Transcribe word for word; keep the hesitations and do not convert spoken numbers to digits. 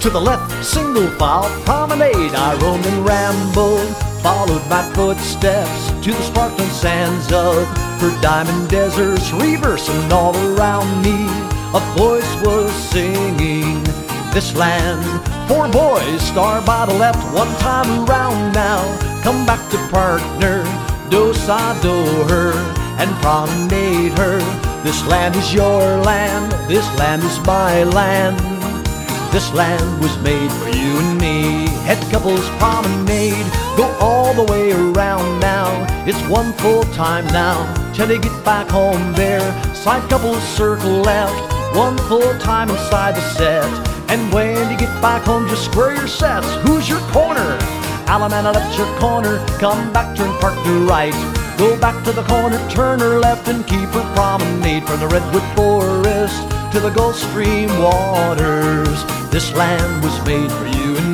To the left, single file promenade, I roamed and rambled, followed by footsteps to the sparkling sands of her diamond deserts, reversing all around me. A voice was singing, this land, four boys, star by the left, one time around now. Come back to partner, dos-a-do her, and promenade her. This land is your land, this land is my land. This land was made for you and me. Head couples promenade, go all the way around now. It's one full time now, till they get back home there. Side couples circle left, one full time inside the set. And when you get back home, just square your sets. Who's your corner? Alamana left your corner, come back, turn partner right. Go back to the corner, turn her left, and keep her promenade from the redwood forest to the Gulf Stream waters. This land was made for you and